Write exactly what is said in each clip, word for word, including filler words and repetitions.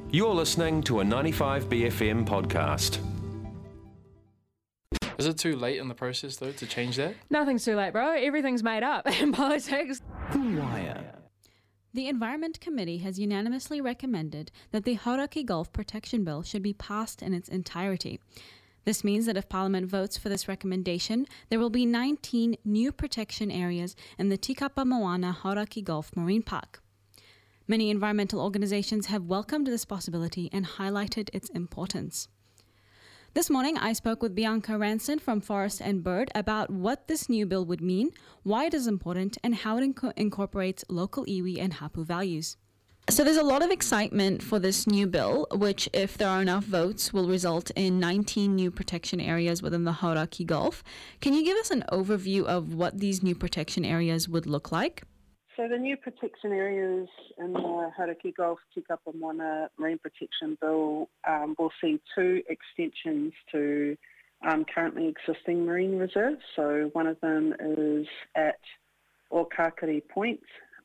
You're listening to a ninety-five B F M podcast. Is it too late in the process, though, to change that? Nothing's too late, bro. Everything's made up in politics. The Wire. The Environment Committee has unanimously recommended that the Hauraki Gulf Protection Bill should be passed in its entirety. This means that if Parliament votes for this recommendation, there will be nineteen new protection areas in the Tikapa Moana Hauraki Gulf Marine Park. Many environmental organisations have welcomed this possibility and highlighted its importance. This morning, I spoke with Bianca Ranson from Forest and Bird about what this new bill would mean, why it is important, and how it inco- incorporates local iwi and hapu values. So there's a lot of excitement for this new bill, which, if there are enough votes, will result in nineteen new protection areas within the Hauraki Gulf. Can you give us an overview of what these new protection areas would look like? So the new protection areas in the Hauraki Gulf Tikapa Moana Marine Protection Bill um, will see two extensions to um, currently existing marine reserves. So one of them is at Okakari Point,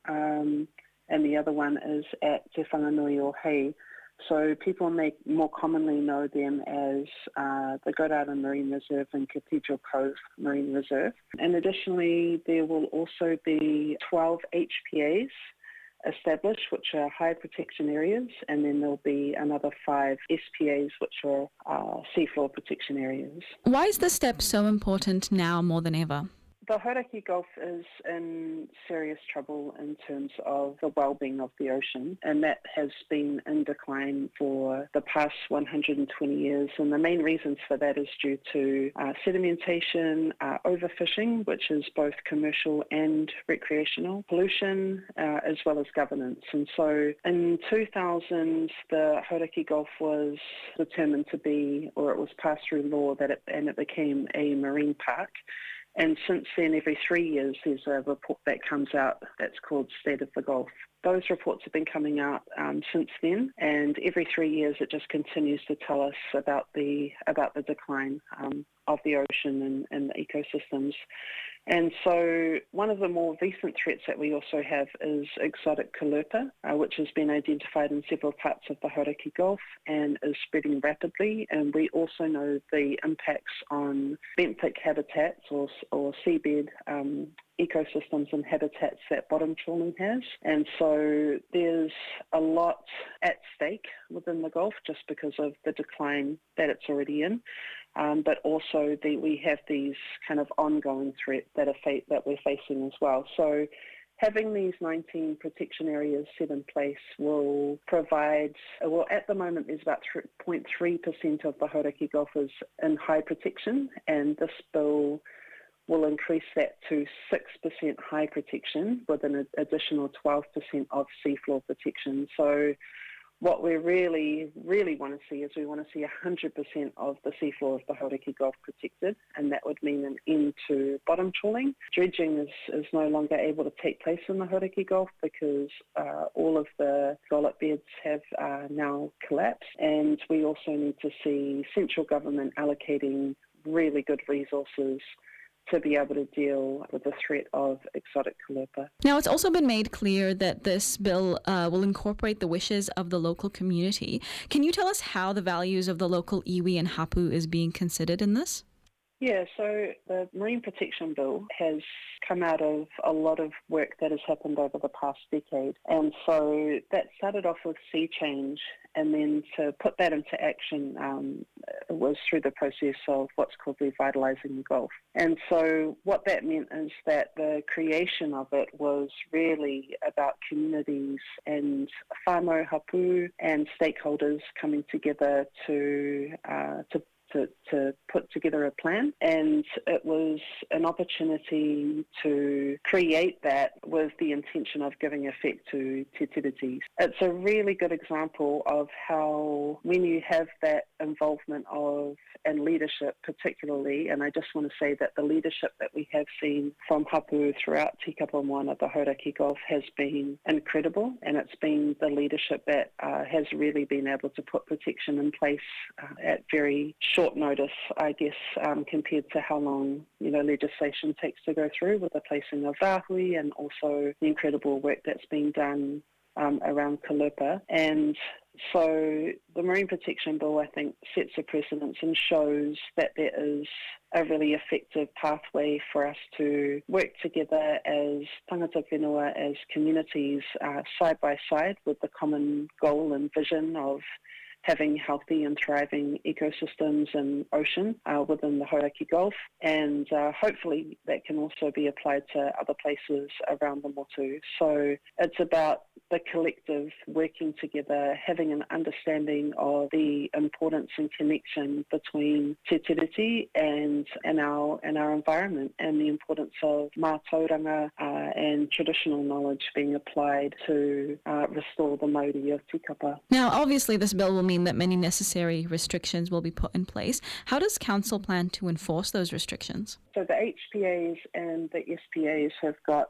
um, and the other one is at Te Whanganui o Hei. So people may more commonly know them as uh, the Gorara Marine Reserve and Cathedral Cove Marine Reserve. And additionally, there will also be twelve H P As established, which are high protection areas, and then there'll be another five S P As, which are uh, seafloor protection areas. Why is this step so important now more than ever? The Hauraki Gulf is in serious trouble in terms of the well-being of the ocean, and that has been in decline for the past one hundred twenty years. And the main reasons for that is due to uh, sedimentation, uh, overfishing, which is both commercial and recreational, pollution, uh, as well as governance. And so in two thousand, the Hauraki Gulf was determined to be, or it was passed through law, that it, and it became a marine park. And since then, every three years, there's a report that comes out that's called State of the Gulf. Those reports have been coming out um, since then, and every three years it just continues to tell us about the about the decline um, of the ocean and, and the ecosystems. And so one of the more recent threats that we also have is exotic caulerpa, uh, which has been identified in several parts of the Hauraki Gulf and is spreading rapidly. And we also know the impacts on benthic habitats or, or seabed um, ecosystems and habitats that bottom trawling has. And so there's a lot at stake within the Gulf just because of the decline that it's already in. Um, but also the, we have these kind of ongoing threats that are fa- that we're facing as well. So having these nineteen protection areas set in place will provide, well, at the moment there's about zero point three percent of the Hauraki Gulf is in high protection, and this bill will increase that to six percent high protection with an additional twelve percent of seafloor protection. So what we really, really want to see is we want to see one hundred percent of the seafloor of the Hauraki Gulf protected, and that would mean an end to bottom trawling. Dredging is, is no longer able to take place in the Hauraki Gulf because uh, all of the scallop beds have uh, now collapsed, and we also need to see central government allocating really good resources to be able to deal with the threat of exotic caulerpa. Now, it's also been made clear that this bill uh, will incorporate the wishes of the local community. Can you tell us how the values of the local iwi and hapu is being considered in this? Yeah, so the Marine Protection Bill has come out of a lot of work that has happened over the past decade. And so that started off with sea change, and then to put that into action um, was through the process of what's called revitalising the Gulf. And so what that meant is that the creation of it was really about communities and whānau hapu and stakeholders coming together to uh, to To, to put together a plan, and it was an opportunity to create that with the intention of giving effect to te tiriti. It's a really good example of how when you have that involvement of and leadership particularly, and I just want to say that the leadership that we have seen from hapu throughout Tikapa Moana, the Hauraki Gulf, has been incredible, and it's been the leadership that uh, has really been able to put protection in place uh, at very short notice, I guess, um, compared to how long, you know, legislation takes to go through with the placing of rahui, and also the incredible work that's been done Um, around caulerpa. And So the Marine Protection Bill, I think, sets a precedence and shows that there is a really effective pathway for us to work together as tangata whenua, as communities, uh, side by side with the common goal and vision of having healthy and thriving ecosystems and ocean uh, within the Hauraki Gulf. And uh, hopefully that can also be applied to other places around the Motu. So it's about the collective working together, having an understanding of the importance and connection between Te Tiriti and, and, our, and our environment, and the importance of mātauranga uh, and traditional knowledge being applied to uh, restore the mauri of tikapa. Now, obviously, this bill will mean that many necessary restrictions will be put in place. How does Council plan to enforce those restrictions? So the H P As and the S P As have got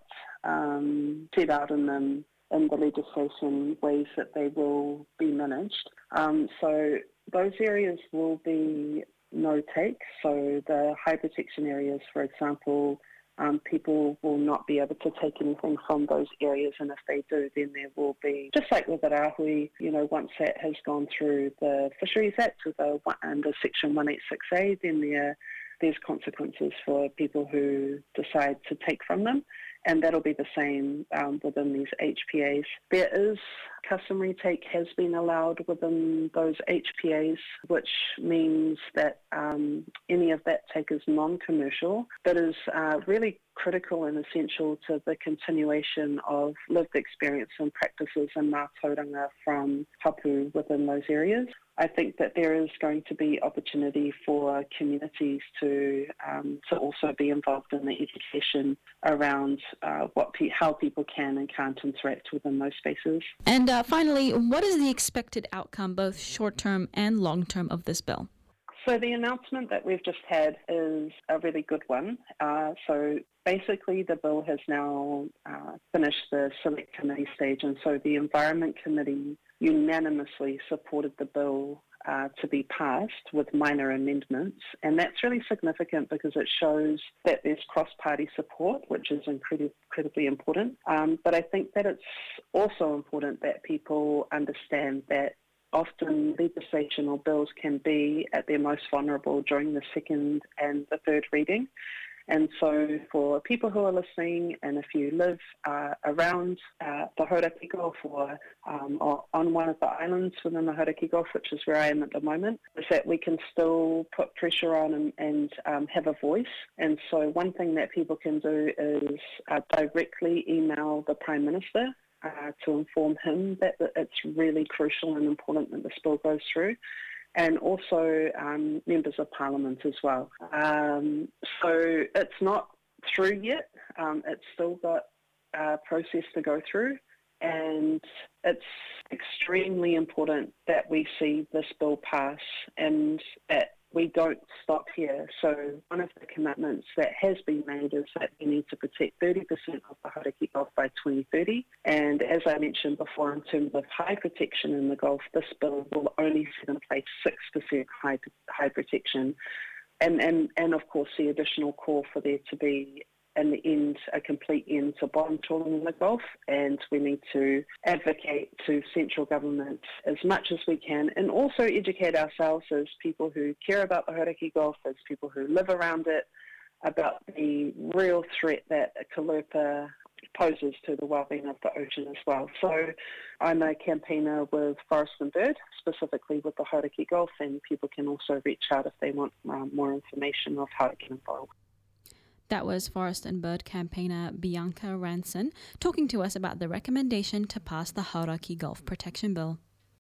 um, set out in them in the legislation ways that they will be managed. Um, so those areas will be no-take. So the high protection areas, for example, Um, people will not be able to take anything from those areas, and if they do, then there will be, just like with the Rahui, you know, once that has gone through the Fisheries Act with the, under Section one eighty-six A, then there there's consequences for people who decide to take from them, and that'll be the same um, within these H P As. There is customary take has been allowed within those H P As, which means that um, any of that take is non-commercial, but is uh, really critical and essential to the continuation of lived experience and practices and mātauranga from hapu within those areas. I think that there is going to be opportunity for communities to um, to also be involved in the education around uh, what pe- how people can and can't interact within those spaces. And uh, finally, what is the expected outcome, both short-term and long-term, of this bill? So the announcement that we've just had is a really good one. Uh, so basically the bill has now uh, finished the select committee stage, and so the Environment Committee unanimously supported the bill uh, to be passed with minor amendments, and that's really significant because it shows that there's cross-party support, which is incredib- incredibly important. Um, but I think that it's also important that people understand that often legislation or bills can be at their most vulnerable during the second and the third reading. And so for people who are listening, and if you live uh, around uh, the Hauraki Gulf or, um, or on one of the islands within the Hauraki Gulf, which is where I am at the moment, is that we can still put pressure on and, and um, have a voice. And so one thing that people can do is uh, directly email the Prime Minister Uh, to inform him that it's really crucial and important that this bill goes through, and also um, members of Parliament as well. Um, so it's not through yet. Um, it's still got a process to go through, and it's extremely important that we see this bill pass and that we don't stop here. So one of the commitments that has been made is that we need to protect thirty percent of the Hauraki Gulf by twenty thirty. And as I mentioned before, in terms of high protection in the Gulf, this bill will only set in place six percent high, high protection. And, and, and of course, the additional call for there to be, in the end, a complete end to bottom trawling in the Gulf, and we need to advocate to central government as much as we can, and also educate ourselves as people who care about the Hauraki Gulf, as people who live around it, about the real threat that Kalopa poses to the well-being of the ocean as well. So I'm a campaigner with Forest and Bird, specifically with the Hauraki Gulf, and people can also reach out if they want um, more information of how to get involved. That was Forest and Bird campaigner Bianca Ranson talking to us about the recommendation to pass the Hauraki Gulf Protection Bill.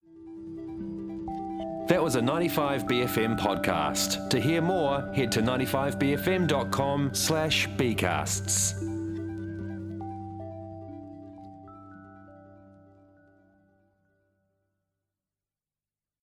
That was a ninety-five B F M podcast. To hear more, head to ninety-five b f m dot com slash b casts.